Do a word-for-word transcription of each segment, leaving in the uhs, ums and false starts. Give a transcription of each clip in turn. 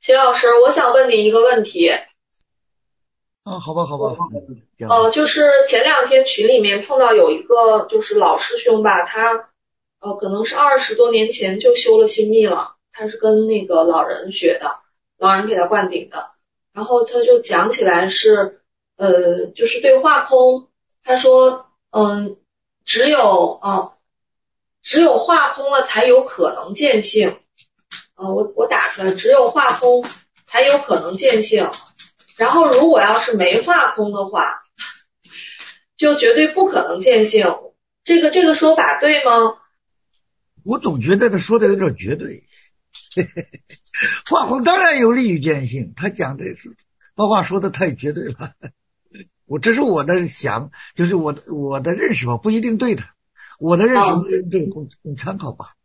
秦老师，我想问你一个问题。 啊，好吧，好吧，讲呃， 吧。 就是前两天群里面碰到有一个就是老师兄吧，他呃可能是二十多年前就修了心密了，他是跟那个老人学的，老人给他灌顶的。然后他就讲起来是呃就是对话空，他说嗯只有啊、只有画空了才有可能见性。呃我我打出来，只有画空才有可能见性。然后如果要是没画空的话，就绝对不可能见性。这个这个说法对吗？ 我总觉得他说的有点绝对。画风当然有利于见性，他讲的是把话说的太绝对了。我这是我的想，就是我的我的认识吧，不一定对的。我的认识不啊， 一定对，供供参考吧。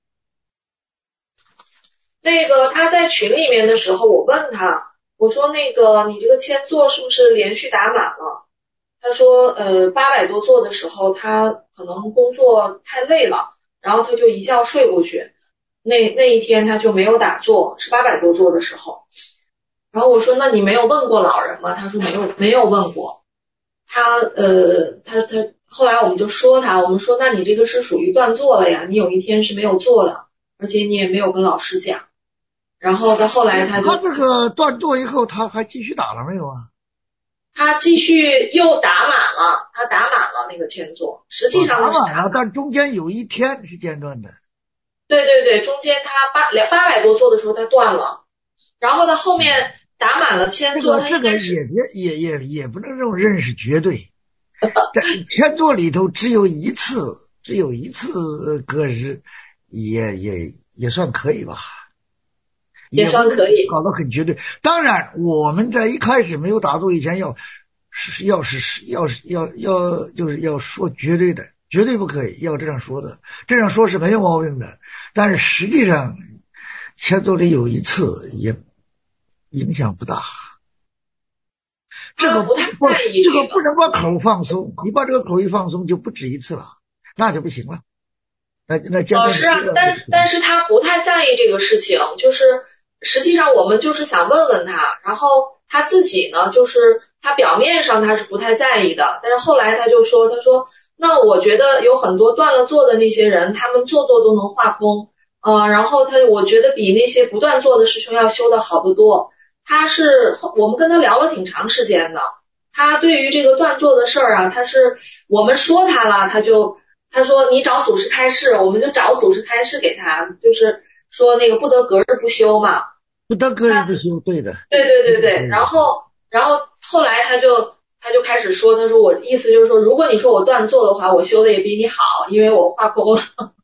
那个他在群里面的时候，我问他，我说那个你这个签座是不是连续打满了？他说呃八百多座的时候，他可能工作太累了，然后他就一觉睡过去。那那一天他就没有打坐，是八百多座的时候。然后我说那你没有问过老人吗？他说没有没有问过。他呃，他他后来我们就说他，我们说那你这个是属于断做了呀，你有一天是没有做的，而且你也没有跟老师讲。然后到后来他就他这个断座以后，他还继续打了没有啊？ 他继续又打满了，他打满了那个签座，实际啊， 上他是打， 打满了，但中间有一天是间断的。 对对对，中间他八两八百多座的时候他断了，然后他后面打满了签座， 这个他这个也应该是别也也也不能这种认识绝对。在签座里头只有一次，只有一次隔日，也也也算可以吧， 也也不是算可以。 搞得很绝对。当然，我们在一开始没有打坐以前要，是要是要是要要就是要说绝对的，绝对不可以，要这样说的，这样说是没有毛病的。但是实际上，签座里有一次也影响不大。这个他不太不在意这个这个。 不能把口放松，你把这个口一放松就不止一次了，那就不行了，那那间呃， 断就是啊，但是但是他不太在意这个事情，就是实际上我们就是想问问他，然后他自己呢，就是他表面上他是不太在意的，但是后来他就说，他说，那我觉得有很多断了座的那些人，他们做做都能化空，呃，然后他我觉得比那些不断做的师兄要修的好得多。他是我们跟他聊了挺长时间的，他对于这个断座的事儿啊，他是我们说他了，他就。他说你找祖师开示，我们就找祖师开示给他，就是说那个不得隔日不休嘛。 不得个人不修，对的。 对对对对，然后然后后来他就他就开始说，他说我意思就是说，如果你说我断座的话，我修的也比你好，因为我化空了。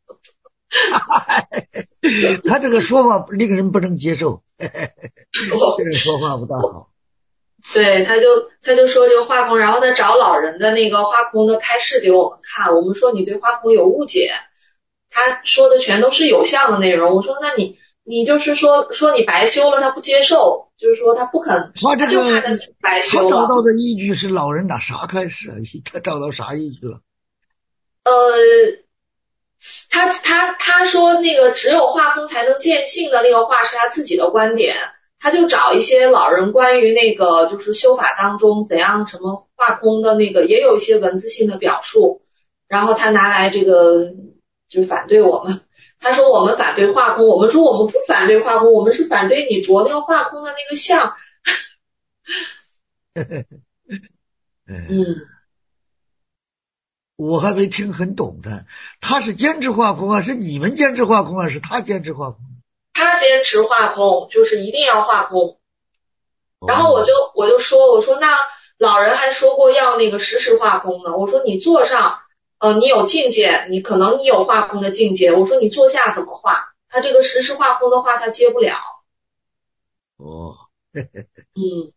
他这个说法令人不能接受，这个说法不大好。 对，他就他就说这个化空，然后他找老人的那个化空的开示给我们看，我们说你对化空有误解，他说的全都是有相的内容。我说那你你就是说说你白修了，他不接受，就是说他不肯， 他这他就怕个他自己白他修了。 找到的依据是老人拿啥开始啊？他找到啥依据了？ 呃，他他他说那个只有化空才能见性的那个话是他自己的观点，他就找一些老人关于那个就是修法当中怎样什么化空的那个，也有一些文字性的表述，然后他拿来这个就反对我们。他说我们反对化空，我们说我们不反对化空，我们是反对你着那个化空的那个相。 嗯， 嗯， 我还没听很懂的，他是坚持化空啊？是你们坚持化空啊？是他坚持化空？ 他坚持化空，就是一定要化空。然后我哦， 就我就说，我说那老人还说过要那个时时化空呢。我说你坐上，呃，你有境界，你可能你有化空的境界。我说你坐下怎么化？他这个时时化空的话，他接不了。 哦， 嗯，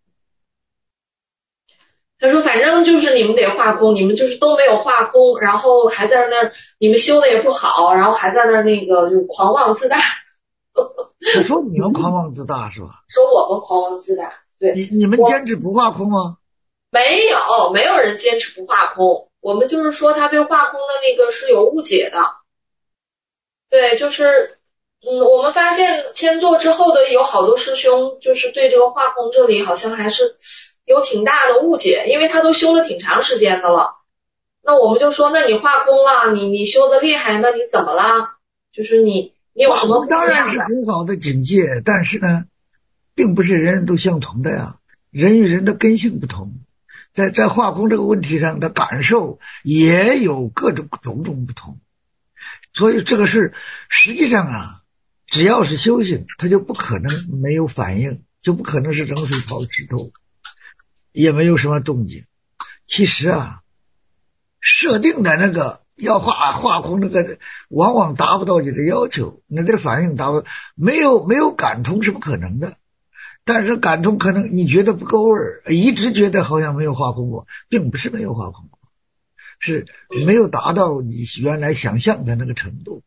他说反正就是你们得化空，你们就是都没有化空，然后还在那儿，你们修的也不好，然后还在那儿那个就狂妄自大， 他说你们狂妄自大是吧？ 说我们狂妄自大。对， 你你们我坚持不化空吗？ 没有，没有人坚持不化空。我们就是说他对化空的那个是有误解的。对，就是嗯，我们发现签座之后的有好多师兄，就是对这个化空这里好像还是有挺大的误解，因为他都修了挺长时间的了。那我们就说，那你化空了，你你修的厉害，那你怎么啦？就是你你有化什么空当然不一样的？ 是很好的境界，但是呢，并不是人人都相同的呀，人与人的根性不同，在在化空这个问题上的感受也有各种种种不同，所以这个事实际上啊，只要是修行，它就不可能没有反应，就不可能是冷水泡石头，也没有什么动静。其实啊，设定的那个要化化空那个，往往达不到你的要求，你的反应达不没有没有感通是不可能的。但是感通可能你觉得不够味儿，一直觉得好像没有化空过，并不是没有化空过，是没有达到你原来想象的那个程度。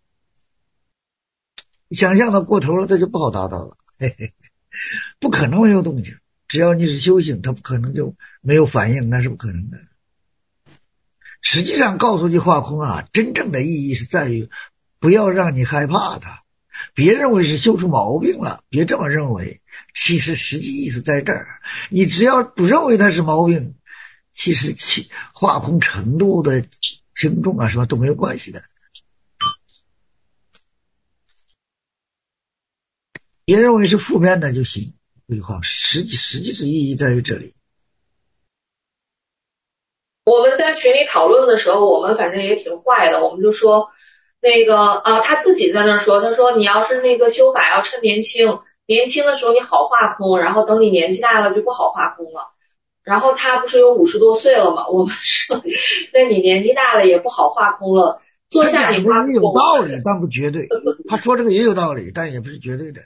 想象的过头了，它就不好达到了。嘿嘿，不可能没有动静，只要你是修行，它不可能就没有反应，那是不可能的。实际上告诉你化空啊，真正的意义是在于不要让你害怕它，别认为是修出毛病了，别这么认为，其实实际意思在这儿，你只要不认为它是毛病，其实其化空程度的轻重啊什么都没有关系的，别认为是负面的就行。规划实际实际是意义在于这里。 我们在群里讨论的时候，我们反正也挺坏的，我们就说那个啊，他自己在那儿说，他说你要是那个修法要趁年轻，年轻的时候你好化空，然后等你年纪大了就不好化空了。然后他不是有五十多岁了吗？我们说，那你年纪大了也不好化空了，坐他下你讲的也有化空。 道理，但不绝对。他说这个也有道理，但也不是绝对的。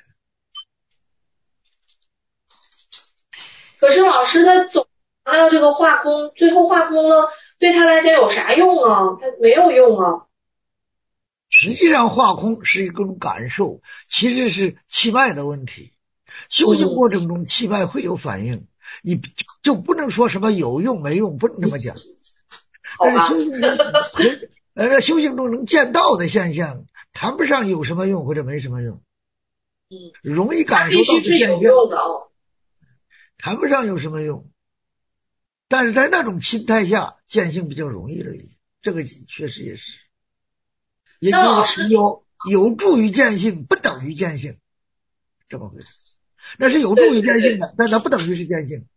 可是老师他总强调这个化空，最后化空了，对他来讲有啥用啊？他没有用啊。 实际上化空是一种感受，其实是气脉的问题。修行过程中气脉会有反应，你就不能说什么有用没用，不能这么讲。但是修行中呃修行中能见到的现象，谈不上有什么用或者没什么用。 嗯， 容易感受到的必须是有用的哦。 谈不上有什么用，但是在那种心态下见性比较容易而已，这个确实也是。也就是有有助于见性，不等于见性，这么回事。那是有助于见性的，但它不等于是见性。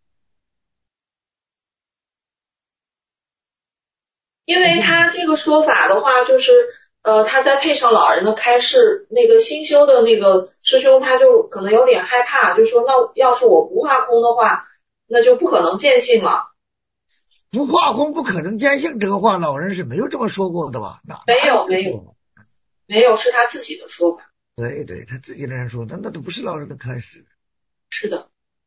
因为他这个说法的话，就是呃，他再配上老人的开示，那个新修的那个师兄他就可能有点害怕，就说那要是我不化空的话，那就不可能见性了。 不化空不可能见性，这个话老人是没有这么说过的吧？哪没有没有没有，是他自己的说法。 对对，他自己这样说的，那都不是老人的开始。 是的，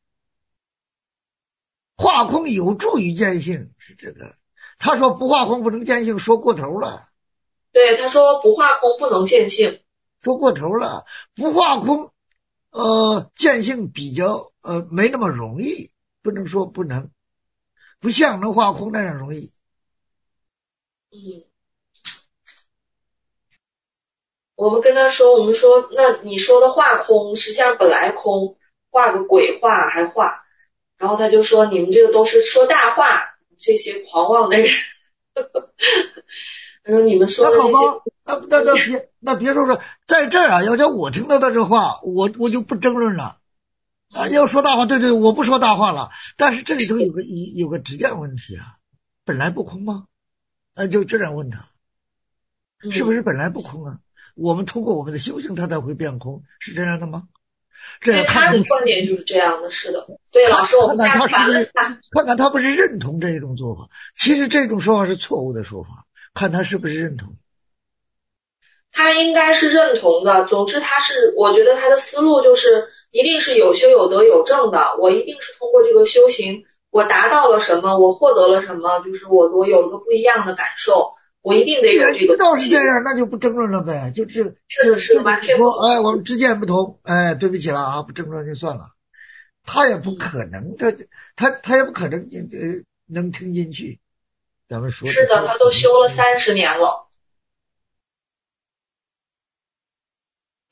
化空有助于见性是这个，他说不化空不能见性，说过头了。 对，他说不化空不能见性， 说过头了。不化空，呃，见性比较呃没那么容易，不能说不能，不像能化空那样容易。 嗯。我们跟他说，我们说，那你说的化空，实际上本来空，画个鬼画还画，然后他就说，你们这个都是说大话，这些狂妄的人。他说你们说的这些， 那那那别那别说说，在这儿啊，要叫我听到的这话，我我就不争论了啊。要说大话，对对，我不说大话了。但是这里头有个一有个直见问题啊，本来不空吗？啊，就这样问他，是不是本来不空啊？我们通过我们的修行，它才会变空，是这样的吗？这样他的观点就是这样的，是的。对，老师，我们下次反问他， 看看他不是认同这种做法。其实这种说法是错误的说法，看他是不是认同。 他应该是认同的。总之，他是，我觉得他的思路就是一定是有修有德有正的。我一定是通过这个修行，我达到了什么，我获得了什么，就是我我有了个不一样的感受。我一定得有这个。 道是这样，那就不争论了呗，就是是是完全说，哎，我们之见不同，哎，对不起了啊，不争论就算了。他也不可能，他他他也不可能呃能听进去。咱们说是的，他都修了三十年了。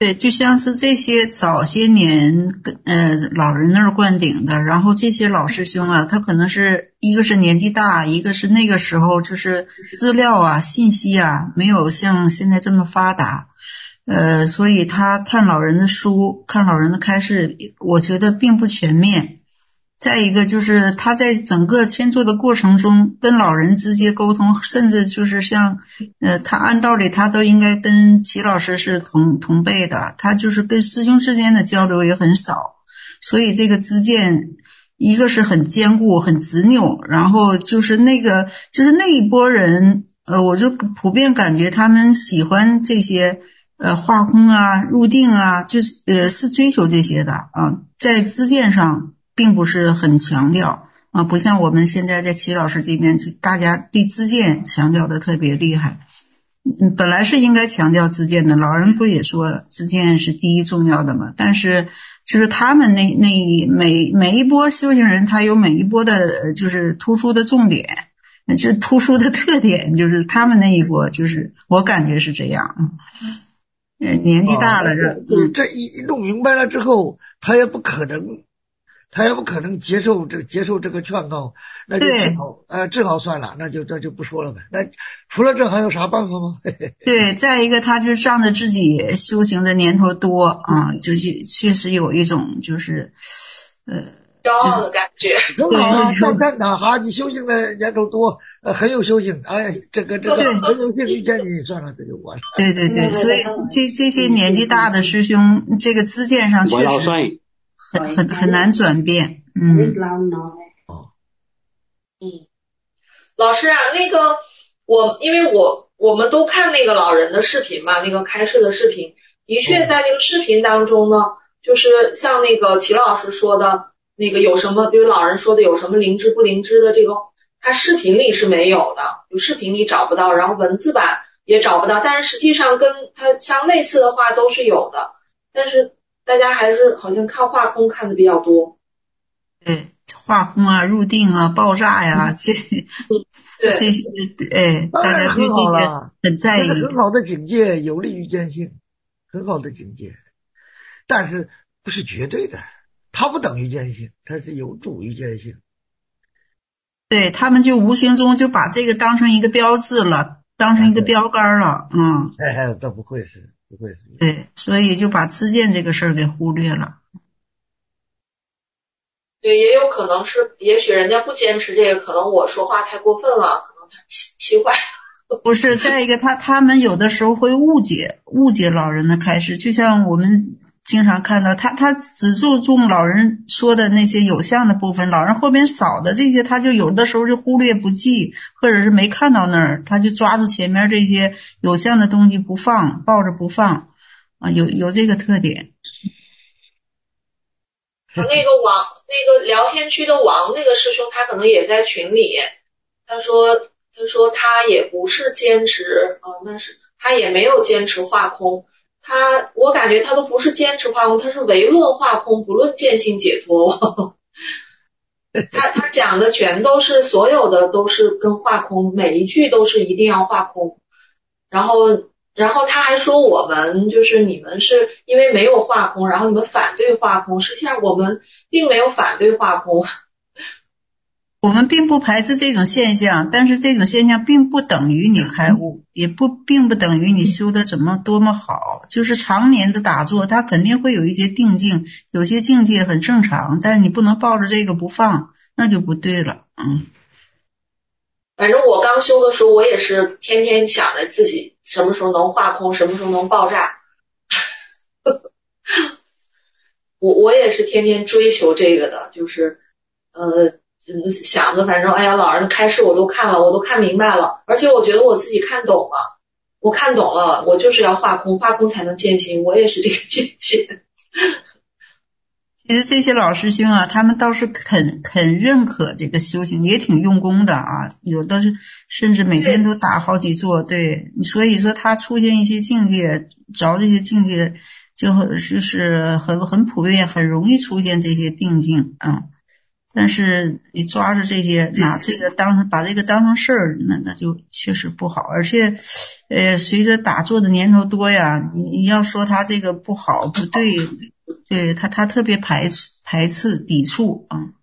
对，就像是这些早些年呃老人那儿灌顶的，然后这些老师兄啊，他可能是一个是年纪大，一个是那个时候就是资料啊信息啊没有像现在这么发达，呃所以他看老人的书，看老人的开示，我觉得并不全面。再一个就是他在整个签作的过程中跟老人直接沟通，甚至就是像呃，他按道理他都应该跟齐老师是同同辈的，他就是跟师兄之间的交流也很少，所以这个知见一个是很坚固很执拗，然后就是那个就是那一波人呃，我就普遍感觉他们喜欢这些呃化空啊入定啊，就是呃是追求这些的啊，在知见上并不是很强调啊，不像我们现在在齐老师这边，大家对知见强调的特别厉害。嗯，本来是应该强调知见的，老人不也说知见是第一重要的嘛？但是就是他们那那每每一波修行人，他有每一波的就是突出的重点，就突出的特点，就是他们那一波，就是我感觉是这样。嗯，年纪大了， 就是这一弄明白了之后，他也不可能。他也不可能接受这接受这个劝告，那就只好呃只好算了，那就这就不说了呗。那除了这还有啥办法吗？ 对，再一个他就仗着自己修行的年头多啊，就确实有一种就是呃骄傲的感觉。 很好啊，赞叹他哈，你修行的年头多，呃很有修行，哎，这个这个很有修行，见你算了，这就完了。 对对对，所以这这些年纪大的师兄，这个知见上确实。很很很难转变，嗯。 嗯，老师啊，那个我因为我我们都看那个老人的视频嘛，那个开示的视频，的确在那个视频当中呢，就是像那个齐老师说的那个有什么，比如老人说的有什么灵芝不灵芝的这个，他视频里是没有的，就视频里找不到，然后文字版也找不到，但是实际上跟他相类似的话都是有的，但是。大家还是好像看化空看的比较多， 对，化空啊、入定啊、爆炸呀、啊，这这些，哎，大家对这些很在意。 这是很好的境界，有利于见性，很好的境界，但是不是绝对的，它不等于见性，它是有助于见性。 对，他们就无形中就把这个当成一个标志了，当成一个标杆了，嗯。 哎，倒不会是。不会， 对，所以就把知见这个事儿给忽略了。 对，也有可能是，也许人家不坚持这个，可能我说话太过分了，可能他气气坏了。 不是，再一个，他他们有的时候会误解误解老人的开示，就像我们经常看到，他他只注重老人说的那些有相的部分，老人后边少的这些，他就有的时候就忽略不计，或者是没看到那儿，他就抓住前面这些有相的东西不放，抱着不放啊，有有这个特点。 那个王，那个聊天区的王那个师兄，他可能也在群里，他说他说他也不是坚持，呃，那是他也没有坚持化空。他我感觉他都不是坚持化空，他是唯论化空，不论见性解脱。他他讲的全都是所有的都是跟化空，每一句都是一定要化空。然后然后他还说我们就是你们是因为没有化空，然后你们反对化空，实际上我们并没有反对化空。 我们并不排斥这种现象，但是这种现象并不等于你开悟，也不并不等于你修的怎么多么好，就是常年的打坐，它肯定会有一些定境，有些境界很正常，但是你不能抱着这个不放，那就不对了。嗯， 反正我刚修的时候，我也是天天想着自己什么时候能化空，什么时候能爆炸。我我也是天天追求这个的，就是呃想着反正哎呀老人的开示我都看了，我都看明白了，而且我觉得我自己看懂了，我看懂了，我就是要化空，化空才能见性，我也是这个境界。 其实这些老师兄啊，他们倒是肯肯认可这个修行，也挺用功的啊，有的是甚至每天都打好几坐，对，所以说他出现一些境界，着这些境界就就是很很普遍，很容易出现这些定境啊。 但是你抓着这些，拿这个当成把这个当成事儿，那那就确实不好。而且，呃，随着打坐的年头多呀，你你要说他这个不好不对，对他他特别排斥排斥抵触啊。